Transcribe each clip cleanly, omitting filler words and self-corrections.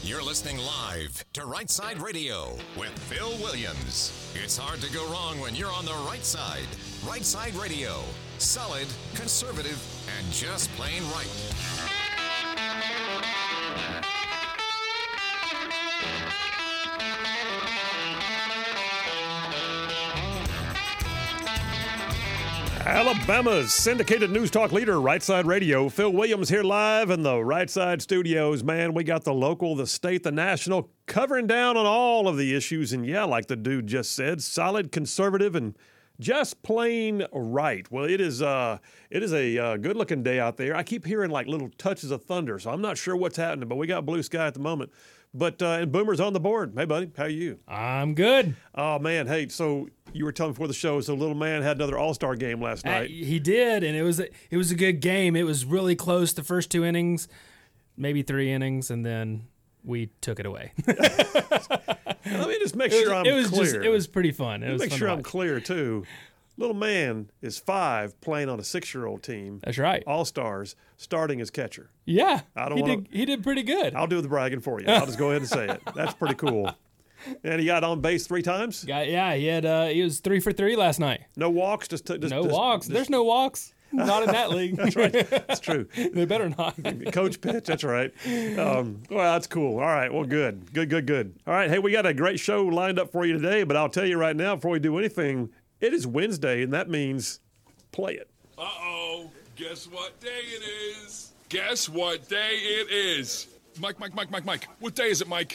You're listening live to Right Side Radio with Phil Williams. It's hard to go wrong when you're on the right side. Right Side Radio. Solid, conservative, and just plain right. Alabama's syndicated news talk leader, Right Side Radio. Phil Williams here live in the Right Side studios. Man, we got the local, the state, the national, covering down on all of the issues. And yeah, like the dude just said, solid, conservative, and just plain right. Well, it is a good-looking day out there. I keep hearing like little touches of thunder, so I'm not sure what's happening, but we got blue sky at the moment. But and Boomer's on the board. Hey, buddy, how are you? I'm good. Oh, man, hey, so you were telling before the show, so little man had another all-star game last night. He did, and it was a good game. It was really close the first two innings, maybe three innings, and then we took it away. Let me just make sure I'm clear. It was pretty fun. Make sure I'm clear, too. Little man is 5 playing on a 6-year-old team. That's right. All-stars, starting as catcher. Yeah, he did pretty good. I'll do the bragging for you. I'll just go ahead and say it. That's pretty cool. And he got on base 3 times? He was 3 for 3 last night. No walks? No walks. There's no walks. Not in that league. That's right. That's true. They better not. Coach pitch, that's right. Well, that's cool. All right, well, good. All right, hey, we got a great show lined up for you today, but I'll tell you right now, before we do anything, it is Wednesday, and that means play it. Uh-oh. Guess what day it is? Guess what day it is? Mike. What day is it, Mike?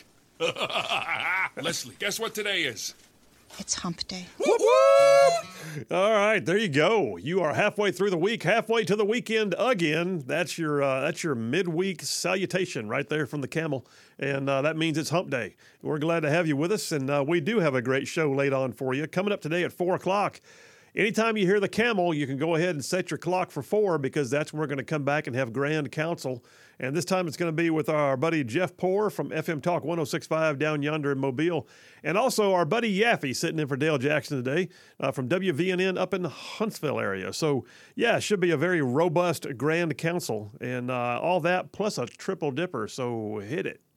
Leslie, guess what today is? It's hump day. Whoop, whoop. All right, there you go. You are halfway through the week, halfway to the weekend again. That's your midweek salutation right there from the camel, and that means it's hump day. We're glad to have you with us, and we do have a great show laid on for you. Coming up today at 4 o'clock. Anytime you hear the camel, you can go ahead and set your clock for 4 because that's when we're going to come back and have grand council. And this time it's going to be with our buddy Jeff Poore from FM Talk 106.5 down yonder in Mobile. And also our buddy Yaffe sitting in for Dale Jackson today from WVNN up in the Huntsville area. So, yeah, it should be a very robust grand council and all that plus a triple dipper. So hit it.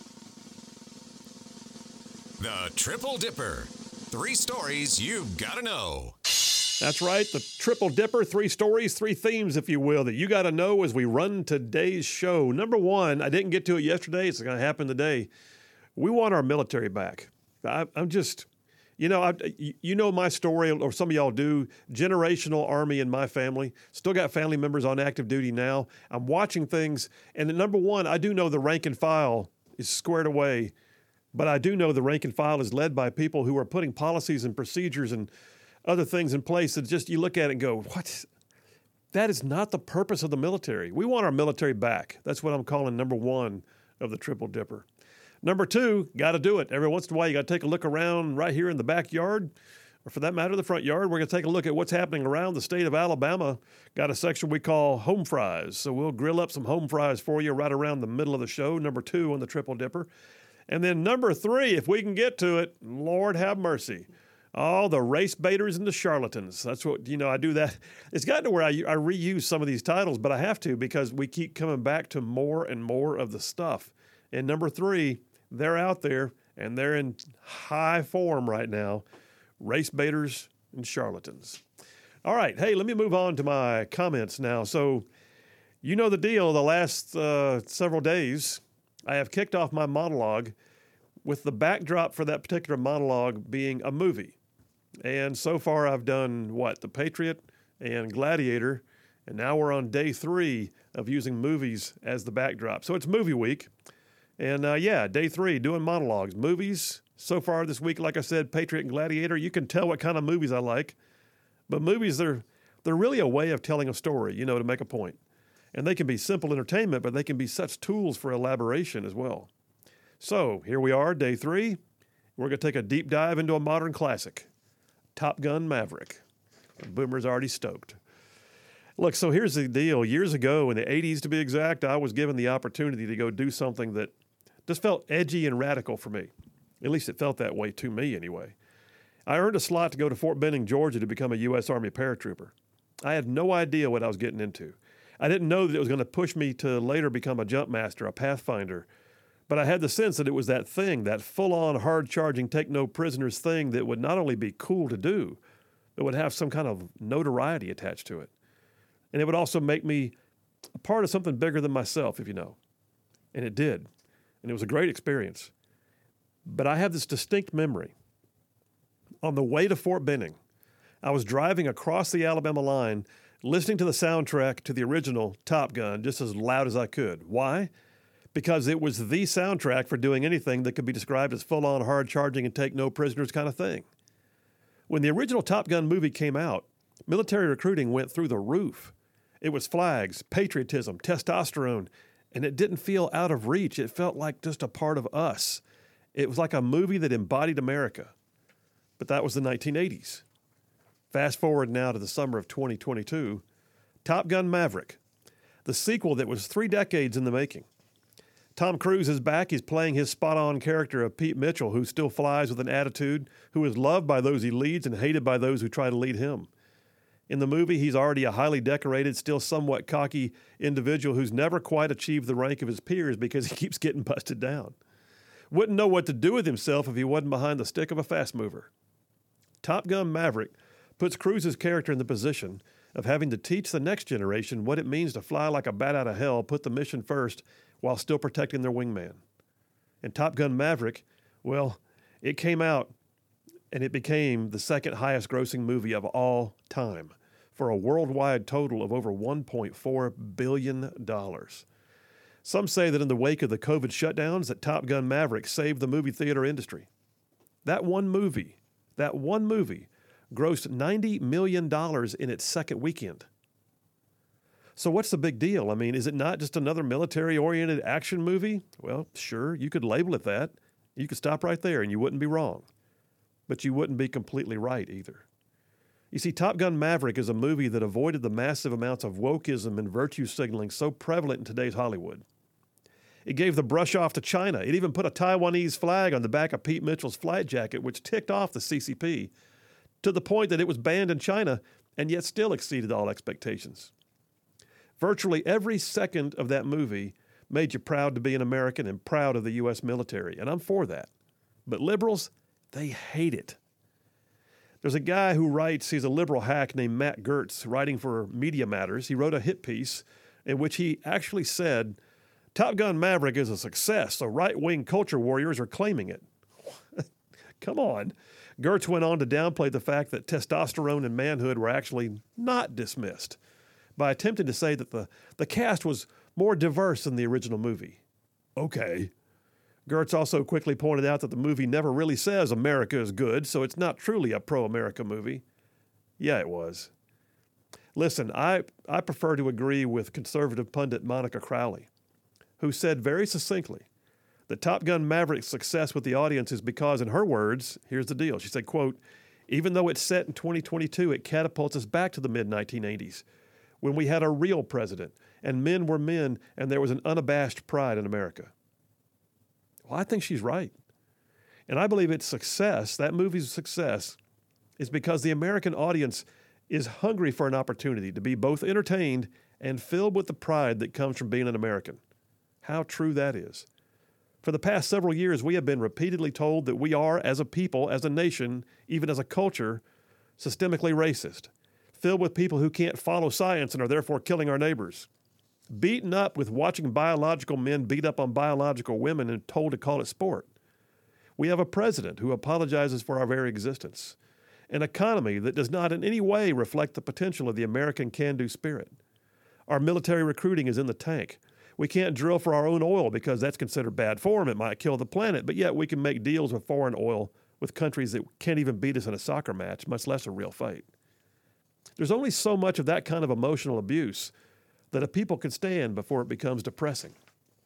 The Triple Dipper. 3 stories you've got to know. That's right, the Triple Dipper, 3 stories, 3 themes, if you will, that you got to know as we run today's show. Number 1, I didn't get to it yesterday. It's going to happen today. We want our military back. I'm just, you know my story, or some of y'all do, generational Army in my family. Still got family members on active duty now. I'm watching things, and number 1, I do know the rank and file is squared away, but I do know the rank and file is led by people who are putting policies and procedures and other things in place that just you look at it and go, what? That is not the purpose of the military. We want our military back. That's what I'm calling number 1 of the Triple Dipper. Number 2, got to do it. Every once in a while, you got to take a look around right here in the backyard, or for that matter, the front yard. We're going to take a look at what's happening around the state of Alabama. Got a section we call home fries. So we'll grill up some home fries for you right around the middle of the show, number 2 on the Triple Dipper. And then number 3, if we can get to it, Lord have mercy. Oh, the race baiters and the charlatans. That's what, I do that. It's gotten to where I reuse some of these titles, but I have to because we keep coming back to more and more of the stuff. And number 3, they're out there, and they're in high form right now. Race baiters and charlatans. All right, hey, let me move on to my comments now. So, you know the deal. The last several days, I have kicked off my monologue with the backdrop for that particular monologue being a movie. And so far I've done, The Patriot and Gladiator, and now we're on day 3 of using movies as the backdrop. So it's movie week, and day 3, doing monologues. Movies, so far this week, like I said, Patriot and Gladiator. You can tell what kind of movies I like, but movies, they're really a way of telling a story, to make a point. And they can be simple entertainment, but they can be such tools for elaboration as well. So here we are, day 3. We're going to take a deep dive into a modern classic, Top Gun Maverick. Boomer's already stoked. Look, so here's the deal. Years ago, in the 80s to be exact, I was given the opportunity to go do something that just felt edgy and radical for me. At least it felt that way to me anyway. I earned a slot to go to Fort Benning, Georgia to become a U.S. Army paratrooper. I had no idea what I was getting into. I didn't know that it was going to push me to later become a jump master, a pathfinder, But I had the sense that it was that thing, that full-on, hard-charging, take-no-prisoners thing that would not only be cool to do, but would have some kind of notoriety attached to it. And it would also make me a part of something bigger than myself, if you know. And it did. And it was a great experience. But I have this distinct memory. On the way to Fort Benning, I was driving across the Alabama line, listening to the soundtrack to the original Top Gun just as loud as I could. Why? Because it was the soundtrack for doing anything that could be described as full-on, hard-charging, and take-no-prisoners kind of thing. When the original Top Gun movie came out, military recruiting went through the roof. It was flags, patriotism, testosterone, and it didn't feel out of reach. It felt like just a part of us. It was like a movie that embodied America. But that was the 1980s. Fast forward now to the summer of 2022, Top Gun Maverick, the sequel that was 3 decades in the making. Tom Cruise is back. He's playing his spot-on character of Pete Mitchell, who still flies with an attitude, who is loved by those he leads and hated by those who try to lead him. In the movie, he's already a highly decorated, still somewhat cocky individual who's never quite achieved the rank of his peers because he keeps getting busted down. Wouldn't know what to do with himself if he wasn't behind the stick of a fast mover. Top Gun Maverick puts Cruise's character in the position of having to teach the next generation what it means to fly like a bat out of hell, put the mission first, while still protecting their wingman. And Top Gun Maverick, well, it came out and it became the second highest grossing movie of all time for a worldwide total of over $1.4 billion. Some say that in the wake of the COVID shutdowns that Top Gun Maverick saved the movie theater industry. That one movie grossed $90 million in its second weekend. So what's the big deal? I mean, is it not just another military-oriented action movie? Well, sure, you could label it that. You could stop right there and you wouldn't be wrong. But you wouldn't be completely right either. You see, Top Gun Maverick is a movie that avoided the massive amounts of wokeism and virtue signaling so prevalent in today's Hollywood. It gave the brush off to China. It even put a Taiwanese flag on the back of Pete Mitchell's flight jacket, which ticked off the CCP, to the point that it was banned in China and yet still exceeded all expectations. Virtually every second of that movie made you proud to be an American and proud of the U.S. military, and I'm for that. But liberals, they hate it. There's a guy who writes, he's a liberal hack named Matt Gertz, writing for Media Matters. He wrote a hit piece in which he actually said, Top Gun Maverick is a success, so right-wing culture warriors are claiming it. Come on. Gertz went on to downplay the fact that testosterone and manhood were actually not dismissed by attempting to say that the cast was more diverse than the original movie. Okay. Gertz also quickly pointed out that the movie never really says America is good, so it's not truly a pro-America movie. Yeah, it was. Listen, I prefer to agree with conservative pundit Monica Crowley, who said very succinctly that Top Gun Maverick's success with the audience is because, in her words, here's the deal. She said, quote, even though it's set in 2022, it catapults us back to the mid-1980s, when we had a real president, and men were men, and there was an unabashed pride in America. Well, I think she's right. And I believe its success, that movie's success, is because the American audience is hungry for an opportunity to be both entertained and filled with the pride that comes from being an American. How true that is. For the past several years, we have been repeatedly told that we are, as a people, as a nation, even as a culture, systemically racist, filled with people who can't follow science and are therefore killing our neighbors, beaten up with watching biological men beat up on biological women and told to call it sport. We have a president who apologizes for our very existence, an economy that does not in any way reflect the potential of the American can-do spirit. Our military recruiting is in the tank. We can't drill for our own oil because that's considered bad form. It might kill the planet, but yet we can make deals with foreign oil with countries that can't even beat us in a soccer match, much less a real fight. There's only so much of that kind of emotional abuse that a people can stand before it becomes depressing.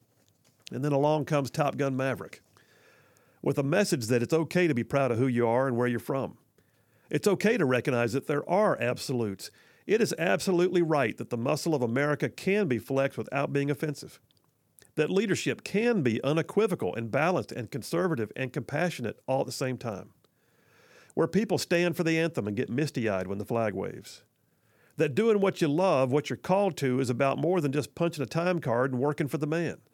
And then along comes Top Gun Maverick with a message that it's okay to be proud of who you are and where you're from. It's okay to recognize that there are absolutes. It is absolutely right that the muscle of America can be flexed without being offensive, that leadership can be unequivocal and balanced and conservative and compassionate all at the same time, where people stand for the anthem and get misty-eyed when the flag waves, that doing what you love, what you're called to, is about more than just punching a time card and working for the man.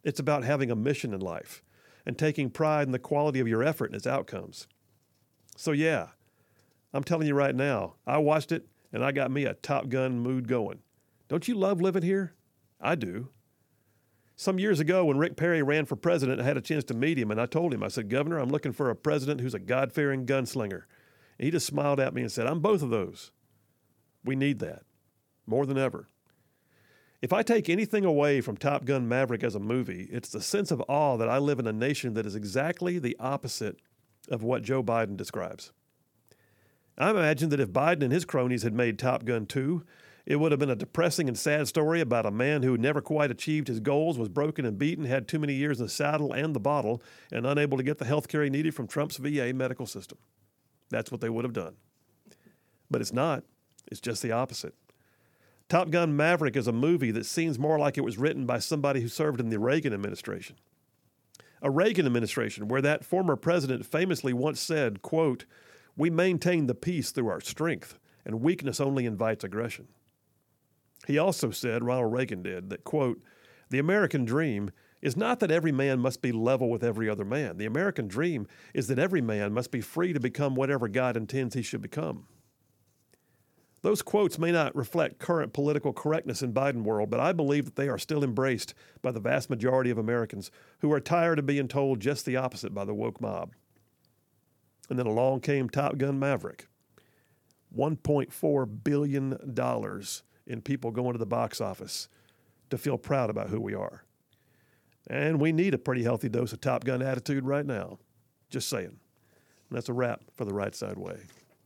It's about having a mission in life and taking pride in the quality of your effort and its outcomes. So yeah, I'm telling you right now, I watched it and I got me a Top Gun mood going. Don't you love living here? I do. Some years ago when Rick Perry ran for president, I had a chance to meet him, and I told him, I said, Governor, I'm looking for a president who's a God-fearing gunslinger. And he just smiled at me and said, I'm both of those. We need that, more than ever. If I take anything away from Top Gun Maverick as a movie, it's the sense of awe that I live in a nation that is exactly the opposite of what Joe Biden describes. I imagine that if Biden and his cronies had made Top Gun 2, it would have been a depressing and sad story about a man who never quite achieved his goals, was broken and beaten, had too many years in the saddle and the bottle, and unable to get the health care he needed from Trump's VA medical system. That's what they would have done. But it's not. It's just the opposite. Top Gun Maverick is a movie that seems more like it was written by somebody who served in the Reagan administration. A Reagan administration where that former president famously once said, quote, "We maintain the peace through our strength, and weakness only invites aggression." He also said, Ronald Reagan did, that, quote, "The American dream is not that every man must be level with every other man. The American dream is that every man must be free to become whatever God intends he should become." Those quotes may not reflect current political correctness in Biden world, but I believe that they are still embraced by the vast majority of Americans who are tired of being told just the opposite by the woke mob. And then along came Top Gun Maverick. $1.4 billion in people going to the box office to feel proud about who we are. And we need a pretty healthy dose of Top Gun attitude right now. Just saying. And that's a wrap for The Right Side Way.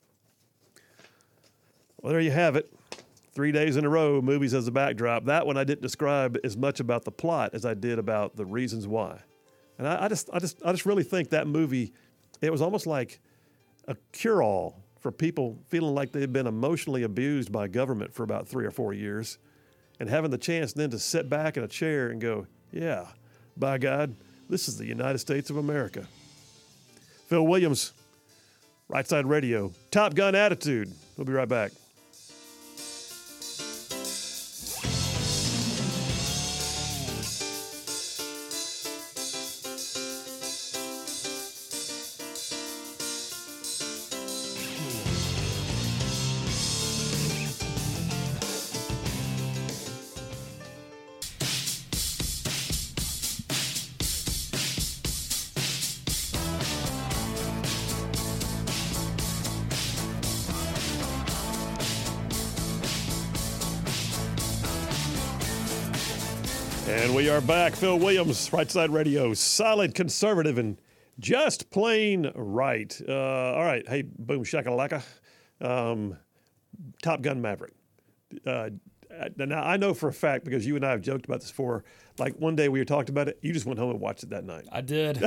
Well, there you have it. 3 days in a row, movies as a backdrop. That one I didn't describe as much about the plot as I did about the reasons why. And I just really think that movie, it was almost like a cure-all for people feeling like they've been emotionally abused by government for about 3 or 4 years, and having the chance then to sit back in a chair and go, yeah, by God, this is the United States of America. Phil Williams, Right Side Radio, Top Gun attitude. We'll be right back. And we are back. Phil Williams, Right Side Radio, solid conservative and just plain right. All right. Hey, boom, shakalaka. Top Gun Maverick. Now, I know for a fact, because you and I have joked about this before, like one day we were talking about it, you just went home and watched it that night. I did.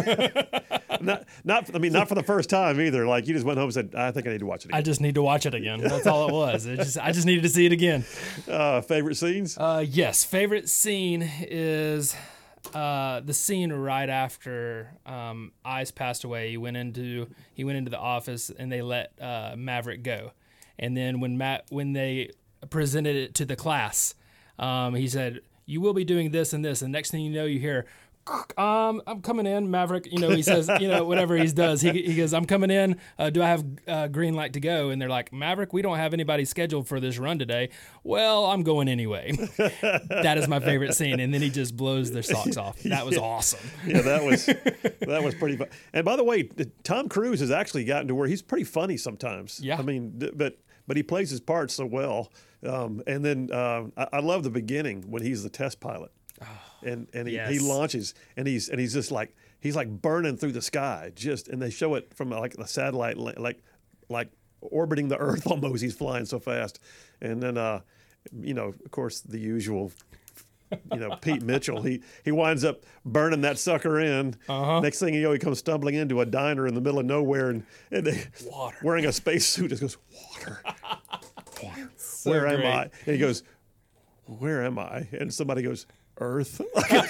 Not for the first time either. Like you just went home and said, I think I need to watch it again. I just need to watch it again. That's all it was. I just needed to see it again. Favorite scenes? Yes. Favorite scene is the scene right after Ice passed away. He went into the office and they let Maverick go. And then when they presented it to the class, he said, "You will be doing this and this." And next thing you know, you hear, "I'm coming in, Maverick." He says, whatever he does, he goes, "I'm coming in. Do I have green light to go?" And they're like, "Maverick, we don't have anybody scheduled for this run today." "Well, I'm going anyway." That is my favorite scene. And then he just blows their socks off. That was awesome. Yeah, that was pretty fun. And by the way, Tom Cruise has actually gotten to where he's pretty funny sometimes. Yeah. I mean, but he plays his part so well. And then I love the beginning when he's the test pilot. And he launches and he's just like he's like burning through the sky and they show it from like the satellite like orbiting the Earth almost. He's flying so fast, and then of course the usual, Pete Mitchell. He winds up burning that sucker in. Next thing you know, he comes stumbling into a diner in the middle of nowhere and water, wearing a spacesuit. Just goes water. So where great. am I? And he goes, "Where am I?" And somebody goes, "Earth."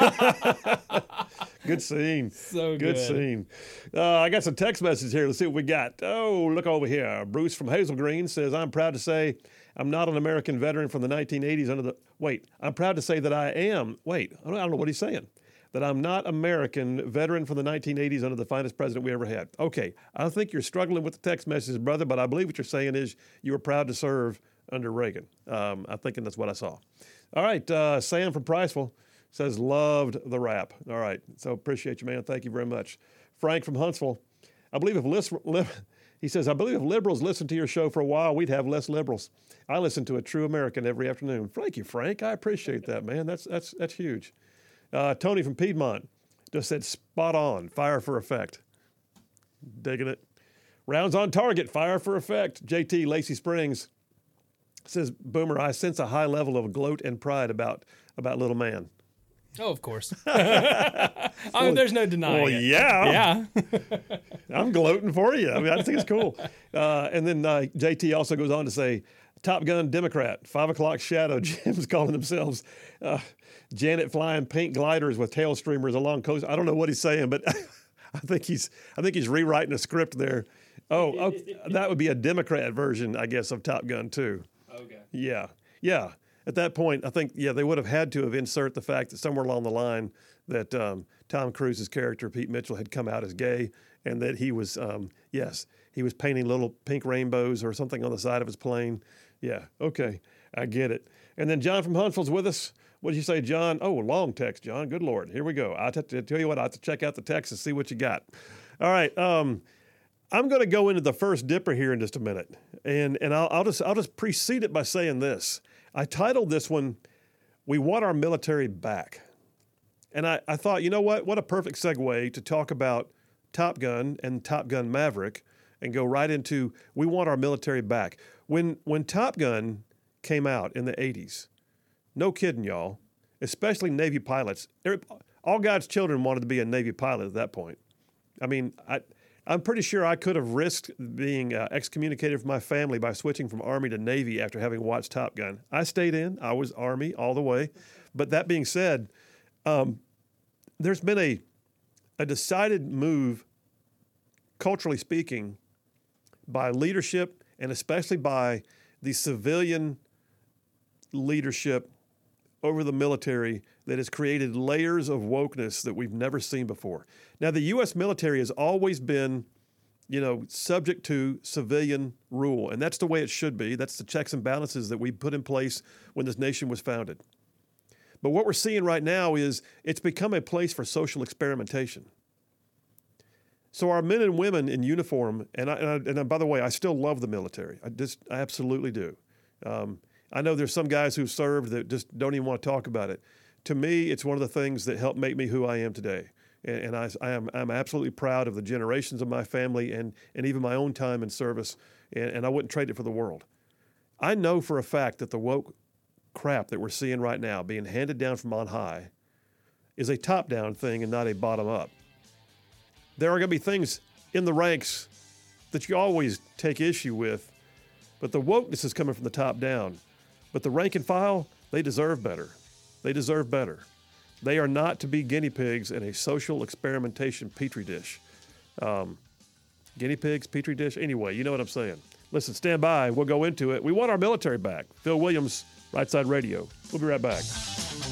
Good scene. So good. Scene. I got some text messages here. Let's see what we got. Oh, look over here. Bruce from Hazel Green says, "I'm proud to say I'm not an American veteran from the 1980s I'm proud to say that I am." Wait, I don't know what he's saying. that I'm not American, veteran from the 1980s under the finest president we ever had. Okay, I think you're struggling with the text messages, brother, but I believe what you're saying is you were proud to serve under Reagan. I'm thinking that's what I saw. All right, Sam from Priceville says, loved the rap. All right, so appreciate you, man. Thank you very much. Frank from Huntsville, he says, I believe if liberals listened to your show for a while, we'd have less liberals. I listen to a True American every afternoon. Thank you, Frank. I appreciate that, man. That's huge. Tony from Piedmont just said, spot on, fire for effect. Digging it. Rounds on target, fire for effect. JT, Lacey Springs says, Boomer, I sense a high level of gloat and pride about little man. Oh, of course. I mean, there's no denying it. Yeah. I'm gloating for you. I mean, I think it's cool. And then JT also goes on to say, Top Gun Democrat, 5 o'clock shadow, Jim's calling themselves Janet flying pink gliders with tail streamers along coast. I don't know what he's saying, but I think he's rewriting a script there. Oh, that would be a Democrat version, I guess, of Top Gun 2. Okay. Yeah. At that point, I think, they would have had to have insert the fact that somewhere along the line that Tom Cruise's character, Pete Mitchell, had come out as gay and that he was, he was painting little pink rainbows or something on the side of his plane. Yeah, okay, I get it. And then John from Huntsville's with us. What did you say, John? Oh, long text, John. Good Lord. Here we go. I tell you what, I have to check out the text and see what you got. All right. I'm going to go into the first dipper here in just a minute, and I'll just precede it by saying this. I titled this one, We Want Our Military Back. And I thought, you know what a perfect segue to talk about Top Gun and Top Gun Maverick and go right into We Want Our Military Back. When Top Gun came out in the 80s, no kidding, y'all, especially Navy pilots, all God's children wanted to be a Navy pilot at that point. I mean, I'm pretty sure I could have risked being excommunicated from my family by switching from Army to Navy after having watched Top Gun. I stayed in. I was Army all the way. But that being said, there's been a decided move, culturally speaking, by leadership and especially by the civilian leadership over the military that has created layers of wokeness that we've never seen before. Now, the U.S. military has always been, subject to civilian rule, and that's the way it should be. That's the checks and balances that we put in place when this nation was founded. But what we're seeing right now is it's become a place for social experimentation. So our men and women in uniform, and by the way, I still love the military. I absolutely do. I know there's some guys who've served that just don't even want to talk about it. To me, it's one of the things that helped make me who I am today. And I'm absolutely proud of the generations of my family and even my own time in service, and I wouldn't trade it for the world. I know for a fact that the woke crap that we're seeing right now being handed down from on high is a top-down thing and not a bottom-up. There are going to be things in the ranks that you always take issue with, but the wokeness is coming from the top down. But the rank and file, they deserve better. They deserve better. They are not to be guinea pigs in a social experimentation petri dish. Guinea pigs, petri dish? Anyway, you know what I'm saying. Listen, stand by. We'll go into it. We want our military back. Phil Williams, Right Side Radio. We'll be right back.